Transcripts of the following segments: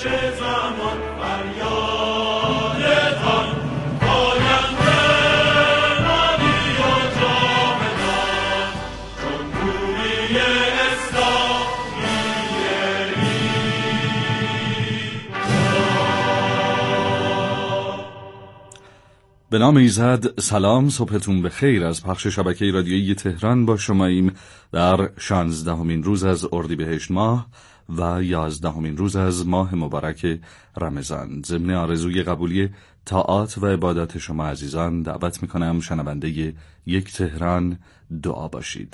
زمان فریادتان پاینده مانی و جاودان جمهوری اسلامی به نام ایزد. سلام، صبحتون بخیر. از پخش شبکه رادیویی تهران با شماییم در 16مین روز از اردیبهشت ماه و 11مین روز از ماه مبارک رمضان. ضمن آرزوی قبولی طاعات و عبادات شما عزیزان دعوت میکنم شنونده یک تهران دعا باشید.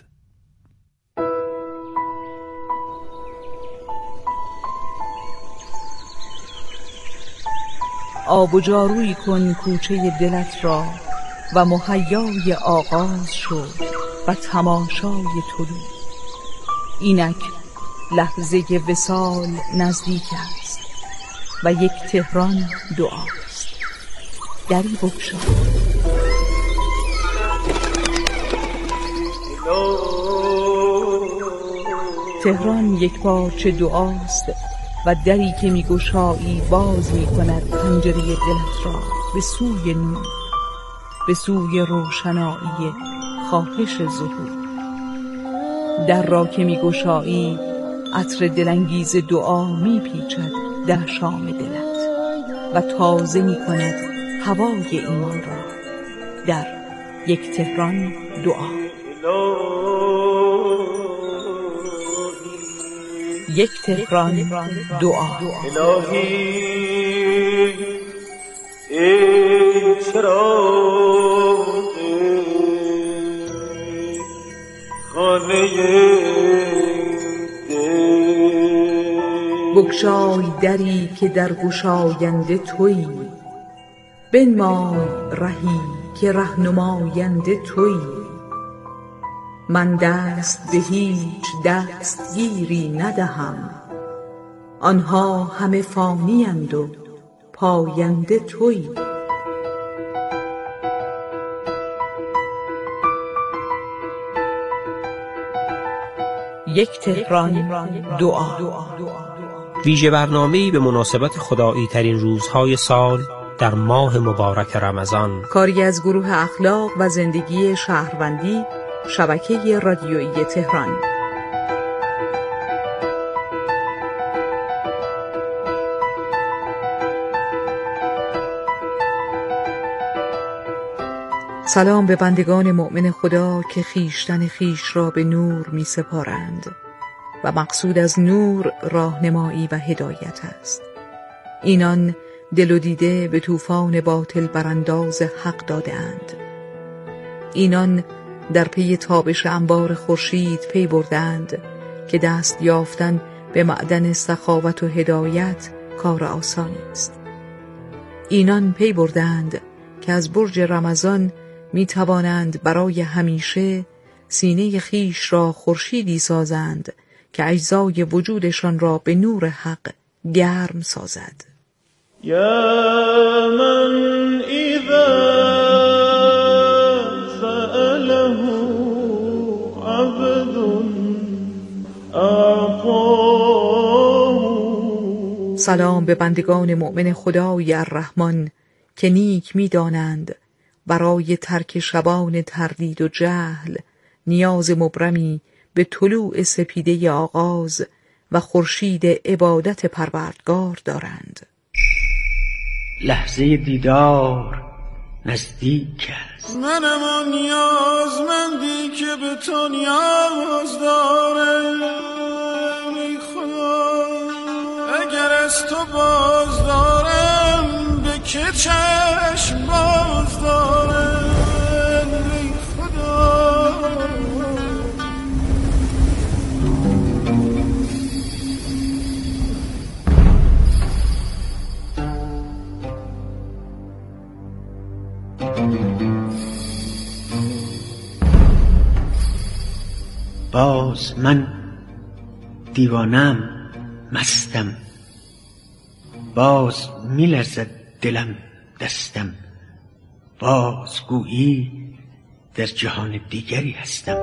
آب و جاروی کن کوچه دلت را و مهیای آغاز شد و تماشای طلوع. اینک لحظه وصال نزدیک است و یک تهران دعاست. دری بگشا. تهران یک پارچه دعاست و دری که میگشایی باز میکند پنجره دلت را به سوی نور، به سوی روشنایی خواهش ظهور. در را که میگشایی عطر دلانگیز دعا میپیچد در شام دلت و تازه میکند هوای ایمان را. در یک تهران دعا. یک تهران دعا. الهی ای چراغ خانه بگشای دری که در گشاینده تویی، بنمای رهی که رهنماینده تویی. من دست به هیچ دستگیری ندهم، آنها همه فانی اند و پاینده تویی. یک تهران دعا. ویژه برنامه‌ای به مناسبت خدایی ترین روزهای سال در ماه مبارک رمضان، کاری از گروه اخلاق و زندگی شهروندی، شبکه رادیویی تهران. سلام به بندگان مؤمن خدا که خویشتن خویش را به نور می سپارند و مقصود از نور راهنمایی و هدایت است. اینان دل و دیده به طوفان باطل برانداز حق دادند. اینان در پی تابش انبار خورشید پی بردند که دست یافتن به معدن سخاوت و هدایت کار آسانی است. اینان پی بردند که از برج رمضان می توانند برای همیشه سینه خیش را خورشیدی سازند که اجزای وجودشان را به نور حق گرم سازد. یا من اذا سأله عبد اعطاه. سلام به بندگان مؤمن خدای الرحمن که نیک می دانند برای ترک شبان تردید و جهل نیاز مبرمی به طلوع سپیده آغاز و خورشید عبادت پروردگار دارند. لحظه دیدار نزدیک است. منم آن نیازمندی که به تو نیاز دارم. ای خدا اگر از تو باز دارم به که چشم باز دارم. ای خدا باز من دیوانم، مستم، باز میلرزد دلم دستم، باز گویی در جهان دیگری هستم.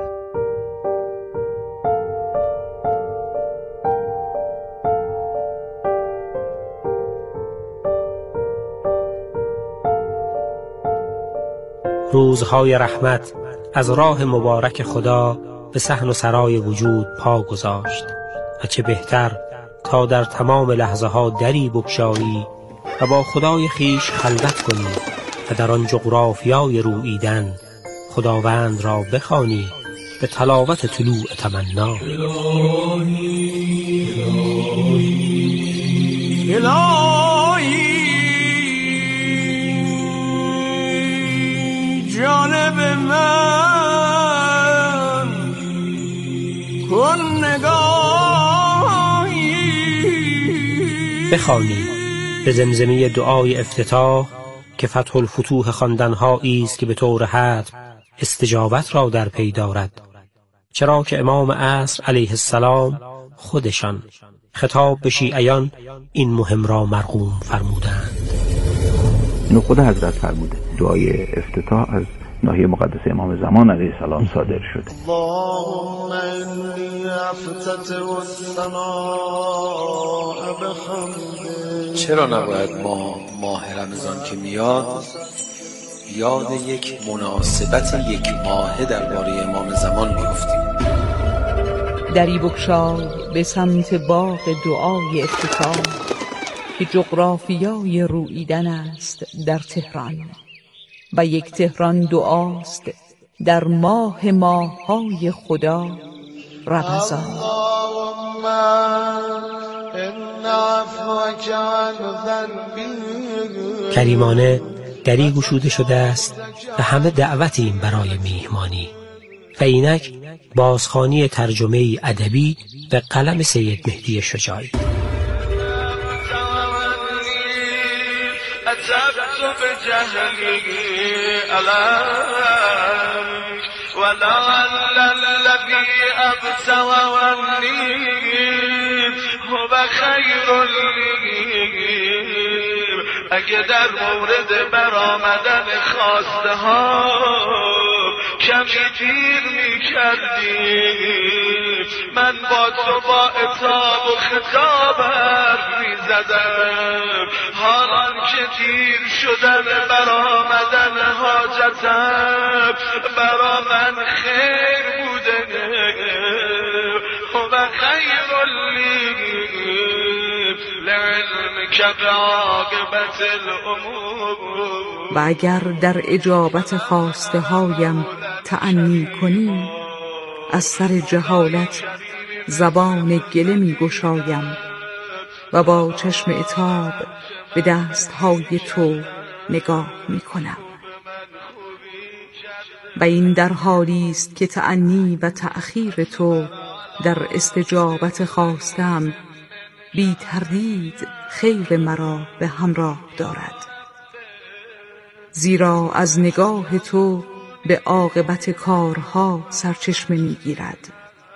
روزهای رحمت از راه مبارک خدا به صحن و سرای وجود پا گذاشت و چه بهتر تا در تمام لحظه ها دری بگشایی و با خدای خیش خلوت کنی و در آن جغرافیای روییدن خداوند را بخوانی به تلاوت طلوع تمنا. الهی جانب من کن نگاهی. بخوانی به زمزمه دعای افتتاح که فتح الفتوح خواندن‌هایی است که به طور حتم استجابت را در پی دارد، چرا که امام عصر علیه السلام خودشان خطاب به شیعیان این مهم را مرقوم فرمودند. اینو خود حضرت فرموده. دعای افتتاح از ناحیه مقدس امام زمان علیه السلام صادر شده. اللهم انی افتتح السماء بحمدک. چرا نباید ما ماه رمضان که میاد یاد یک مناسبت یک ماهه درباره امام زمان بیفتیم؟ دری بگشای به سمت باغ دعای افتتاح که جغرافیای روییدن است در تهران و یک تهران دعاست در ماه ماه‌های خدا رمضان. اللهم ان عفوک عن ذنبی. کریمانه دری گشوده شده است و همه دعوتیم برای میهمانی و اینک بازخوانی ترجمه ادبی به قلم سید مهدی شجاعی. أتبت بجهلي عليك ولعل الذي أبتغني هو خير لي. اگه در مورد برآمدن خواسته ها کمی دیر می‌کردی من با تو با عتاب و خطاب حرف می‌زدم. حالان که دیر شدن برآمدن حاجتم برا من خیر بوده و خیر لی لعلمک بعاقبت الامور. و اگر در اجابت خواسته هایم تأنی کنی از سر جهالت زبان گله می گشایم و با چشم عتاب به دستهای تو نگاه می کنم. و این در حالی است که تأنی و تأخیر تو در استجابت خواستم بی تردید خیر مرا به همراه دارد، زیرا از نگاه تو به عاقبت کارها سرچشمه میگیرد.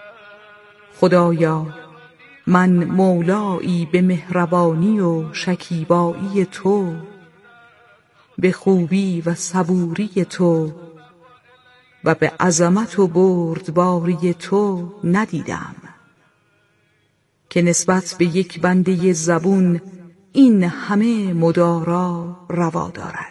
خدایا من مولایی به مهربانی و شکیبایی تو، به خوبی و صبوری تو و به عظمت و بردباری تو ندیدم که نسبت به یک بنده زبون این همه مدارا روا دارد.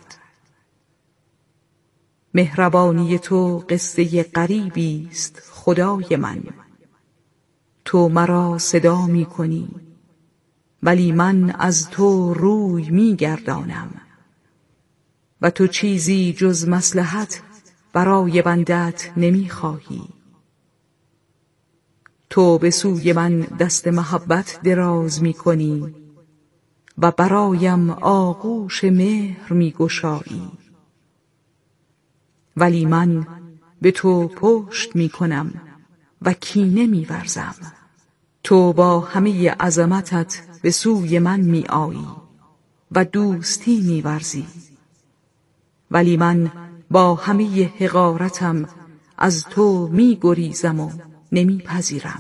مهربانی تو قصه غریبی است خدای من. تو مرا صدا می کنی ولی من از تو روی می گردانم و تو چیزی جز مصلحت برای بندت نمی خواهی. تو به سوی من دست محبت دراز می کنی و برایم آغوش مهر می گشایی، ولی من به تو پشت می کنم و کینه می ورزم. تو با همه عظمتت به سوی من می آیی و دوستی می ورزی، ولی من با همه حقارتم از تو می گریزم و نمی پذیرم.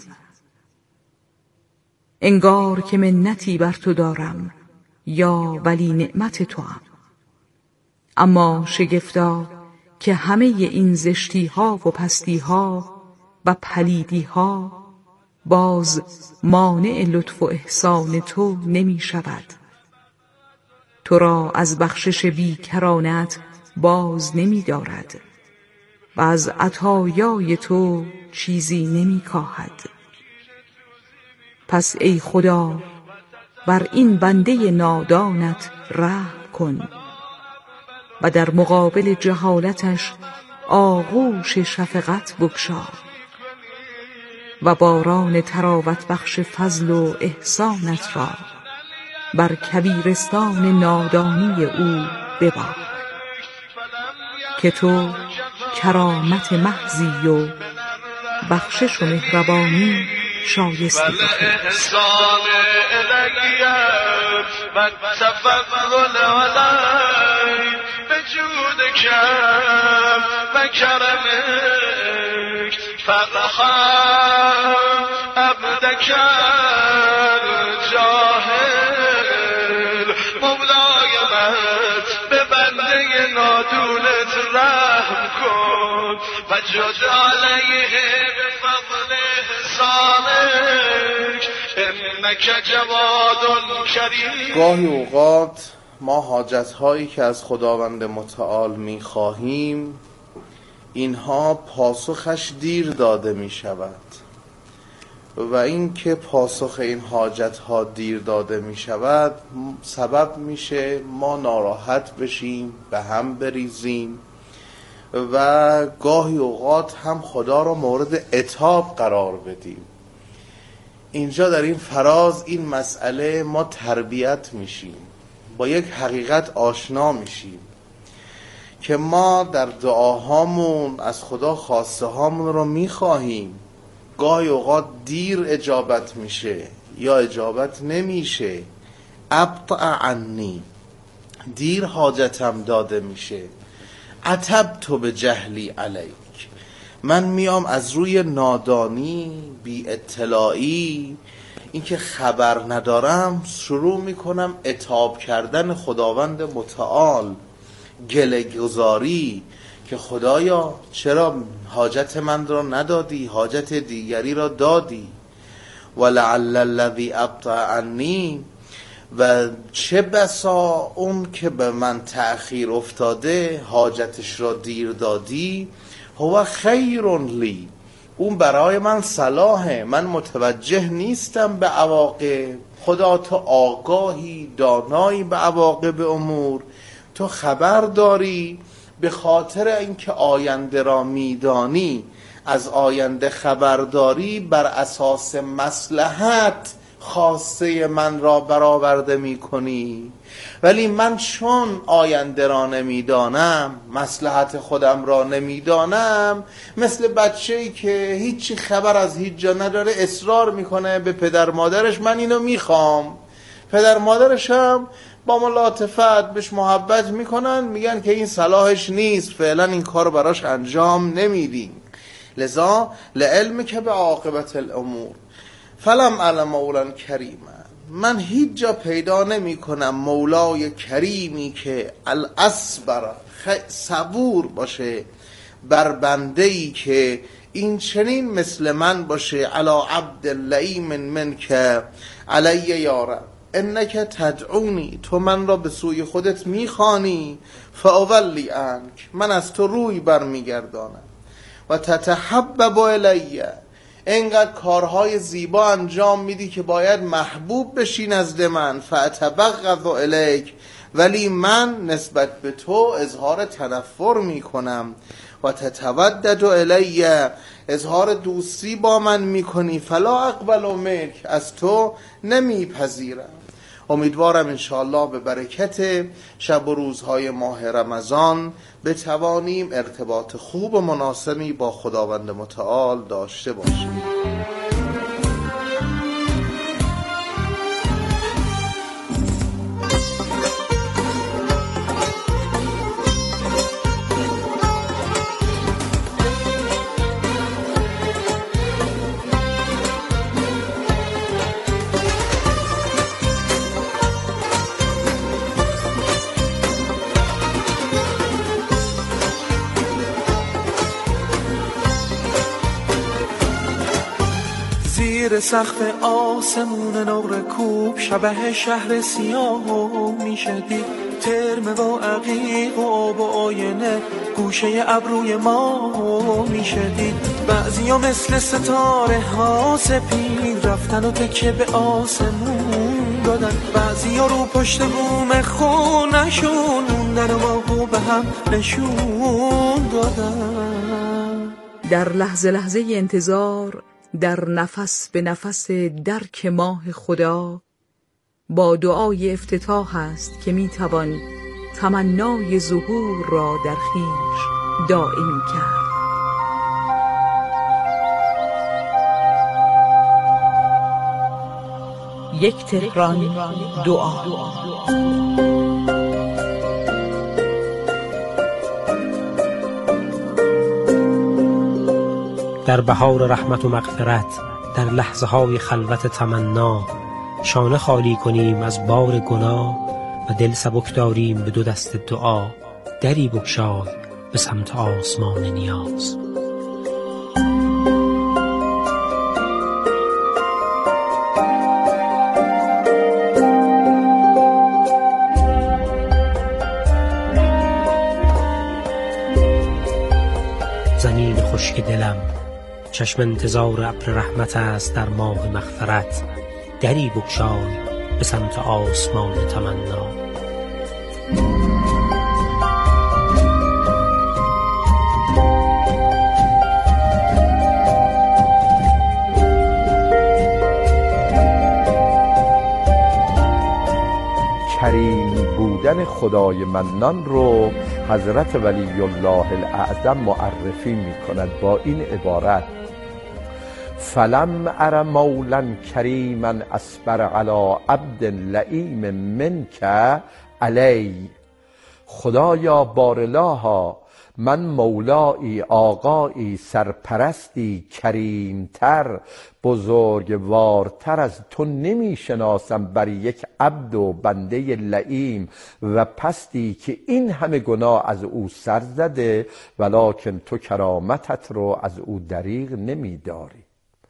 انگار که منتی بر تو دارم یا ولی نعمت تو هم. اما شگفتا که همه این زشتی ها و پستی ها و پلیدی ها باز مانع لطف و احسان تو نمی شود. تو را از بخشش بیکرانت باز نمی دارد و از عطایای تو چیزی نمی کاهد. پس ای خدا بر این بنده نادانت رحم کن و در مقابل جهالتش آغوش شفقت بگشا و باران تراوت بخش فضل و احسانت را بر کبیرستان نادانی او ببار که تو کرامت محضی و بخشش و مهربانی شایسته احسان الهیت و تفضل علی بجود کم و کرمک فرحم عبدک جاهل مولای من به بنده نادونت رحم کن و جد علیه به فضل احسانک انک جواد کریم. گاهی اوقات ما حاجت‌هایی که از خداوند متعال می‌خواهیم اینها پاسخش دیر داده می‌شود و این که پاسخ این حاجت‌ها دیر داده می‌شود سبب میشه ما ناراحت بشیم، به هم بریزیم و گاهی اوقات هم خدا را مورد عتاب قرار بدیم. اینجا در این فراز این مسئله ما تربیت میشیم، با یک حقیقت آشنا میشیم که ما در دعاهامون از خدا خواسته هامون رو میخواهیم، گاهی اوقات دیر اجابت میشه یا اجابت نمیشه. ابطأ عنی، دیر حاجتم داده میشه. عتبت به جهلی علیک، من میام از روی نادانی، بی اطلاعی، اینکه خبر ندارم شروع میکنم عتاب کردن خداوند متعال، گله گذاری که خدایا چرا حاجت من را ندادی، حاجت دیگری را دادی. ولعل الذی ابطأ عنی، و چه بسا اون که به من تأخیر افتاده حاجتش را دیر دادی، هو خیر لی، اون برای من صلاحه، من متوجه نیستم به عواقب. خدا تو آگاهی، دانایی به عواقب امور، تو خبر داری، به خاطر اینکه آینده را میدانی، از آینده خبرداری، بر اساس مصلحت خواسته من را برآورده می کنی. ولی من چون آینده را نمیدانم، مصلحت خودم را نمیدانم، مثل بچه‌ای که هیچی خبر از هیچ جا نداره اصرار میکنه به پدر مادرش من اینو میخوام. پدر مادرش هم با ملاطفت بهش محبت میکنن، میگن که این صلاحش نیست، فعلا این کار براش انجام نمیدیم. لذا لعلم که به عاقبت الامور فلم علم مولا کریما، من هیچ جا پیدا نمی کنم مولای کریمی که الاصبر، صبور باشه بر بنده‌ای که این چنین مثل من باشه. علی عبد لئیم منک علی یا رب انک تدعونی، تو من را به سوی خودت میخوانی، فاولی عنک، من از تو روی برمیگردانم، و تتحبب الی، اینقدر کارهای زیبا انجام میدی که باید محبوب بشی نزد من، فاتبغض الیک، ولی من نسبت به تو اظهار تنفر میکنم، و تتودد الی، اظهار دوستی با من میکنی، فلا اقبل منک، از تو نمیپذیرم. امیدوارم انشاءالله به برکت شب و روزهای ماه رمضان بتوانیم ارتباط خوب و مناسبی با خداوند متعال داشته باشیم. زیر سقف آسمون نور کوب، شبه شهر سیاه میشه دید، ترمه و عقیق و آب و آینه گوشه ابروی ما میشه دید. بعضیا مثل ستاره ها سپید رفتن و تکه به آسمون دادن، بعضیا رو پشت بوم خونشون موندن و واقعا به هم نشون دادن. در لحظه لحظه انتظار، در نفس به نفس درک ماه خدا، با دعای افتتاح است که میتوان تمنای ظهور را در خویش دائمی کرد. یک تهران دعا. در بهار رحمت و مغفرت، در لحظه های خلوت تمنا، شانه خالی کنیم از بار گناه و دل سبک داریم به دو دست دعا. دری بگشای به سمت آسمان نیاز. زمین خشک دلم، چشم انتظار ابر رحمت است در ماه مغفرت. دری بگشای به سمت آسمان تمنا. کریم بودن خدای منان رو حضرت ولی الله الاعظم معرفی می کند با این عبارت: فلم ار مولا کریما اصبر علی عبد لئیم منک علی. خدایا بارالها، من مولایی، آقایی، سرپرستی کریمتر، بزرگوارتر از تو نمی شناسم بر یک عبد و بنده لئیم و پستی که این همه گناه از او سر زده، ولکن تو کرامتت رو از او دریغ نمی داری.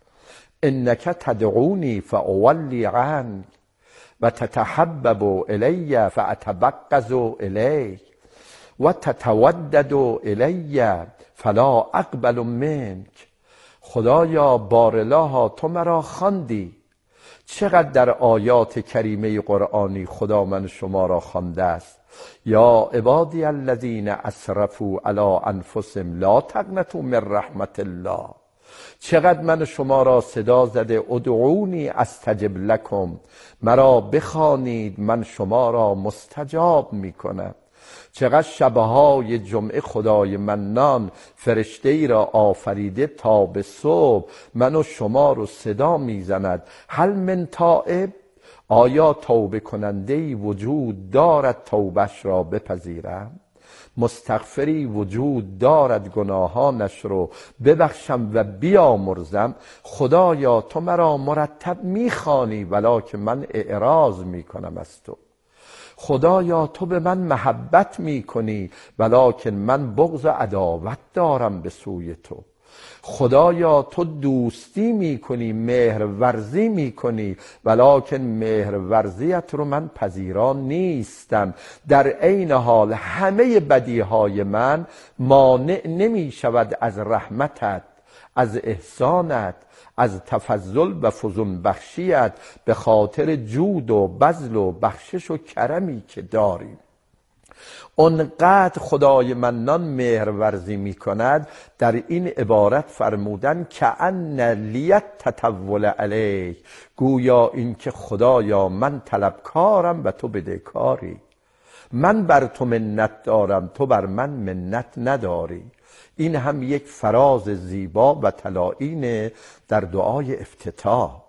انک تدعونی فاولی عنک و تتحبب الی فاتبغض الیک و تتودد الی فلا اقبل منک. خدایا بارالها، تو مرا خواندی. چقدر در آیات کریمه قرآنی خدا من شما را خوانده است: یا عبادی الذین اسرفوا علی انفسهم لا تقنطوا من رحمت الله. چقدر من شما را صدا زده: ادعونی استجب لکم، مرا بخوانید من شما را مستجاب میکنم. چقدر شبهای جمعه خدای منان فرشته ای را آفریده تا به صبح من و شما رو صدا میزند: هل من تائب؟ آیا توبه کننده ای وجود دارد توبش را بپذیرم؟ مستغفری وجود دارد گناهانش رو ببخشم و بیامرزم؟ خدایا تو مرا مرتب میخوانی ولکن من اعراض میکنم از تو. خدایا تو به من محبت میکنی ولکن من بغض و عداوت دارم به سوی تو. خدایا تو دوستی میکنی، مهر ورزی میکنی ولکن مهر ورزیت رو من پذیران نیستم. در عین حال همه بدیهای من مانع نمیشود از رحمتت، از احسانت، از تفضل و فزون بخشیت به خاطر جود و بذل و بخشش و کرمی که داریم. اونقدر خدای منان مهر ورزی می کند در این عبارت فرمودن که ان لیت تطول علیک، گویا این که خدایا من طلبکارم و تو بدهکاری، من بر تو منت دارم تو بر من منت نداری. این هم یک فراز زیبا و طلایینه در دعای افتتاح.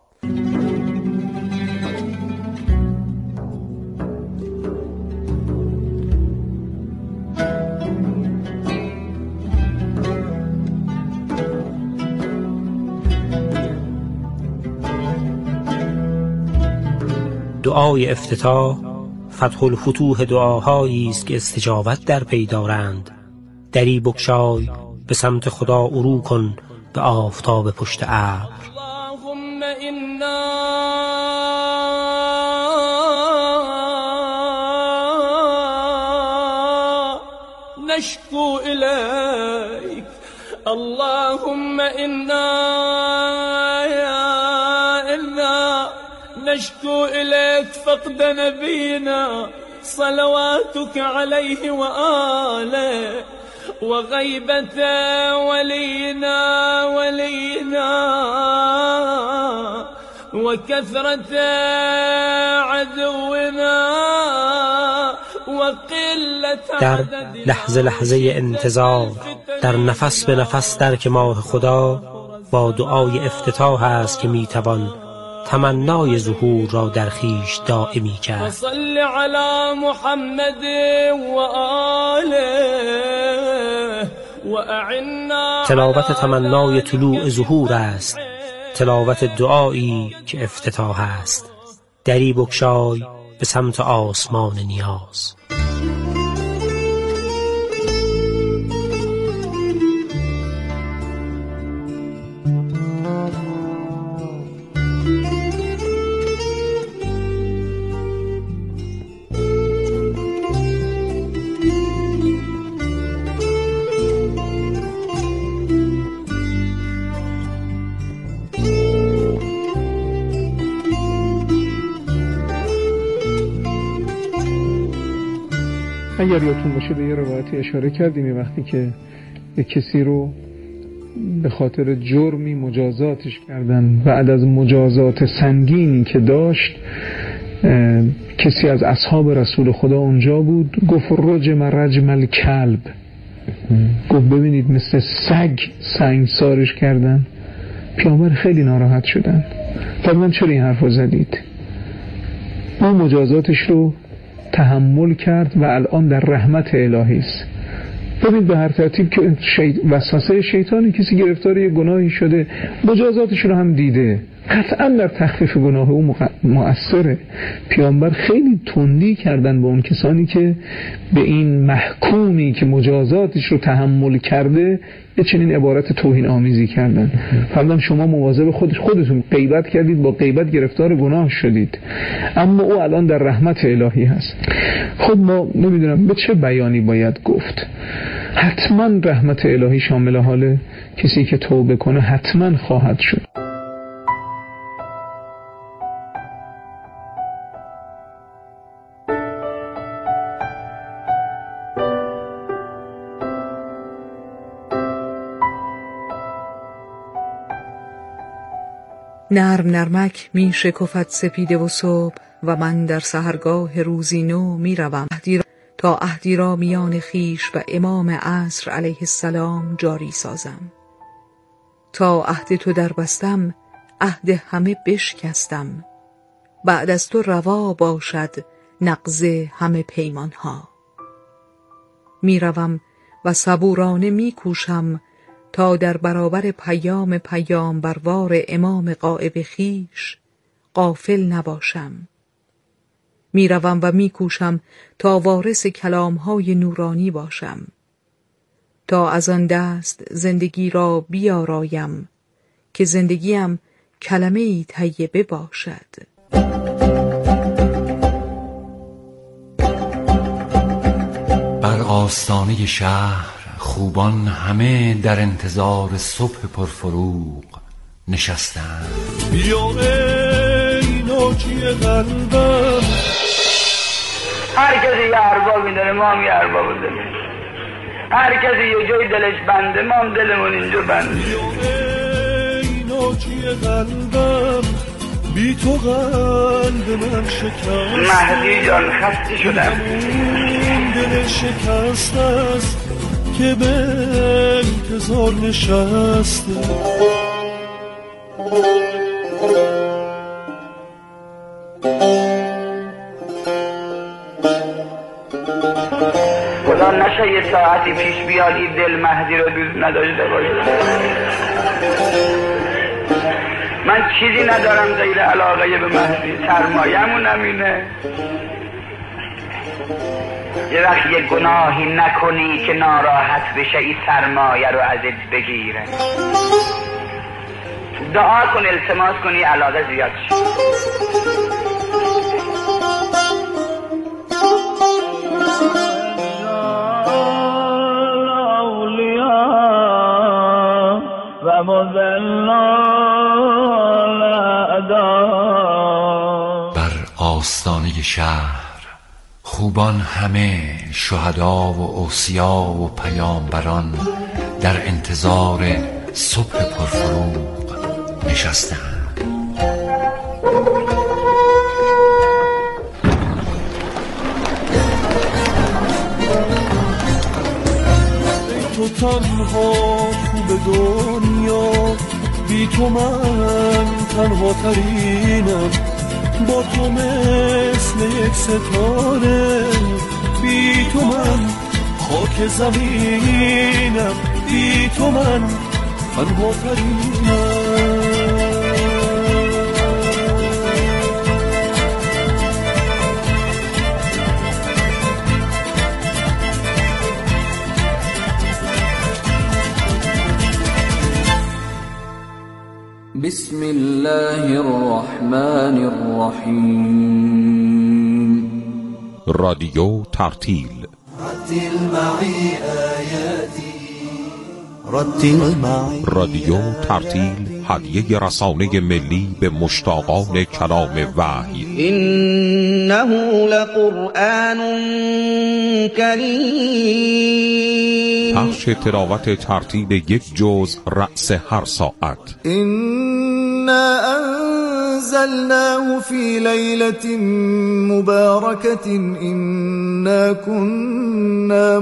دعای افتتاح فتح الفتوح دعاهایی است که استجابت در پی دارند. دری بگشای به سمت خدا عروج کن به آفتاب پشت ابر. اللهم انا نشكو إليك اللهم إنا نشكو إليك فقد نبينا صلواتك عليه وآله وغيبة ولينا وكثرة عدونا وقلة در لحظه لحظه انتظار، در نفس به نفس درک ماه خدا با دعای افتتاح است که میتوان تمنای ظهور را در خویش دائمی کرد. صل علی محمد و آله و اعنا. تلاوت تمنای طلوع ظهور است، تلاوت دعایی که افتتاح است. دری بگشای به سمت آسمان نیاز. اگر یادتون باشه به یه روایتی اشاره کردیم یه وقتی که یه کسی رو به خاطر جرمی مجازاتش کردن، بعد از مجازات سنگینی که داشت کسی از اصحاب رسول خدا اونجا بود، گفت رجم رجم الکلب، گفت ببینید مثل سگ سنگسارش کردن. پیامبر خیلی ناراحت شدن، فرمودن چرا این حرفو زدید؟ اون مجازاتش رو تحمل کرد و الان در رحمت الهی است. ببین به هر ترتیب که وسوسه شیطانی، کسی گرفتار یه گناهی شده مجازاتش رو هم دیده، قطعا در تخفیف گناه او مؤثره. پیامبر خیلی تندی کردن با اون کسانی که به این محکومی که مجازاتش رو تحمل کرده یه چنین عبارت توهین آمیزی کردن. فرمودن شما مواظب خودتون غیبت کردید، با غیبت گرفتار گناه شدید، اما او الان در رحمت الهی هست. خب ما نمیدونم به چه بیانی باید گفت. حتما رحمت الهی شامل حال کسی که توبه کنه حتما خواهد شد. نرم نرمک می شکفت سپیده و صبح و من در سحرگاه روزی نو می روم تا عهدی را میان خیش و امام عصر علیه السلام جاری سازم. تا عهد تو در بستم عهد همه بشکستم، بعد از تو روا باشد نقض همه پیمان ها. می روم و صبورانه می کوشم تا در برابر پیام پیامبروار امام غائب خیش غافل نباشم. می روم و می کوشم تا وارث کلامهای نورانی باشم، تا از آن دست زندگی را بیارایم که زندگیم کلمه‌ای طیبه باشد. بر آستانه شهر خوبان همه در انتظار صبح پرفروغ نشستند. بیا ای ناجی قلبم. هر کسی یه اربابی داره، ما هم یه ارباب داریم. هر کسی یه جای دلش بنده، ما هم دلمون اینجا بنده. بیا ای ناجی قلبم، بی تو قلب من شکست. مهدی جان خسته شدم، دل شکست است که به انتظار نشسته. خدا نشه یه ساعتی پیش بیاد این دل مهدی رو دوست نداشته باشه. من چیزی ندارم غیر علاقه به مهدی، سرمایه‌مون همینه. یه وقت یه گناهی نکنی که ناراحت بشه این سرمایه رو ازت بگیره. دعا کن، التماس کنی علاقه زیاد شه. آستانه شهر خوبان همه، شهدا و اوصیا و پیامبران، در انتظار صبح پرفروغ نشستند. ای تو تنها خوب دنیا، بی تو من تنها ترینم، با تو مثل یک ستاره، بی تو من خاک زمینم، بی تو من تنها ترینم. بسم الله الرحمن الرحیم. رادیو ترتیل. رادیو ترتیل هدیه رسانه ملی به مشتاقان کلام وحی. انه لقرآن کریم. پخش تلاوت ترتیل یک جزء رأس هر ساعت. انا انزلناه فی لیلة مبارکة انا كنا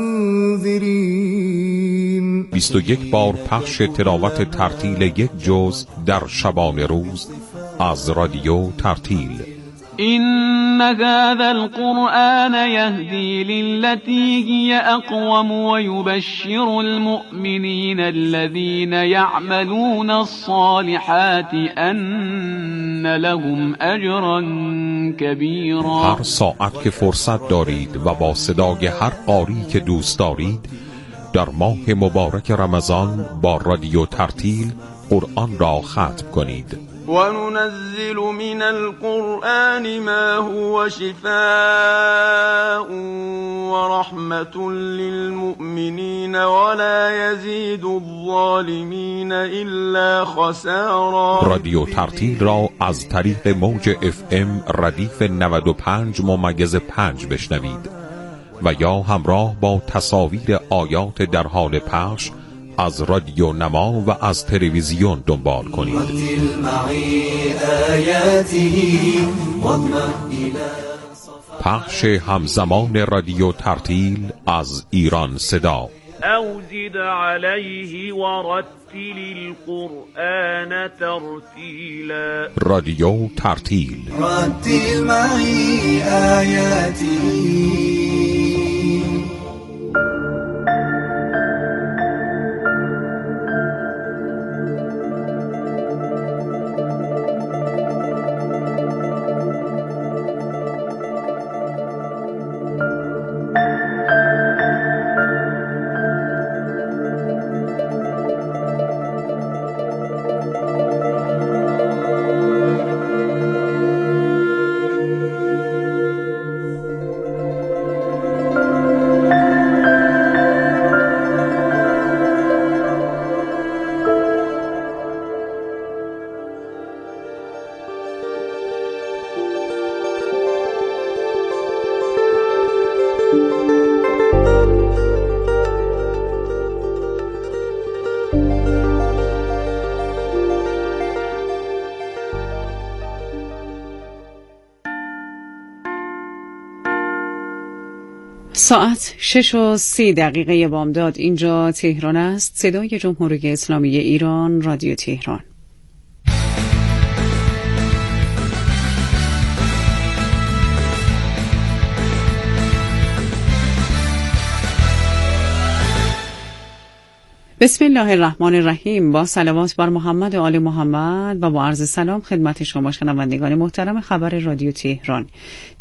منذرین. 21 بار پخش تلاوت ترتیل یک جزء در شبانه روز از رادیو ترتیل. إن هذا القرآن يهدي للتي هي أقوم ويبشر المؤمنين الذين يعملون الصالحات أن لهم أجرا كبيرا. هر ساعت که فرصت دارید و با صدای هر قاری که دوست دارید در ماه مبارک رمضان با رادیو ترتیل قرآن را ختم کنید. وننزل من القرآن ما هو شفاء ورحمة للمؤمنين ولا يزيد الظالمين إلا خسارا. رادیو ترتیل را از طریق موج FM ردیف 95.5 بشنوید و یا همراه با تصاویر آیات در حال پخش از رادیو نما و از تلویزیون دنبال کنید. پخش همزمان رادیو ترتیل از ایران صدا. او زد علیه ورتل القرآن ترتیلا. رادیو ترتیل. رتل معی آیاتی. ساعت 6:30 بامداد اینجا تهران است. صدای جمهوری اسلامی ایران، رادیو تهران. بسم الله الرحمن الرحیم. با صلوات بر محمد و آل محمد و با عرض سلام خدمت شما شنوندگان محترم خبر رادیو تهران.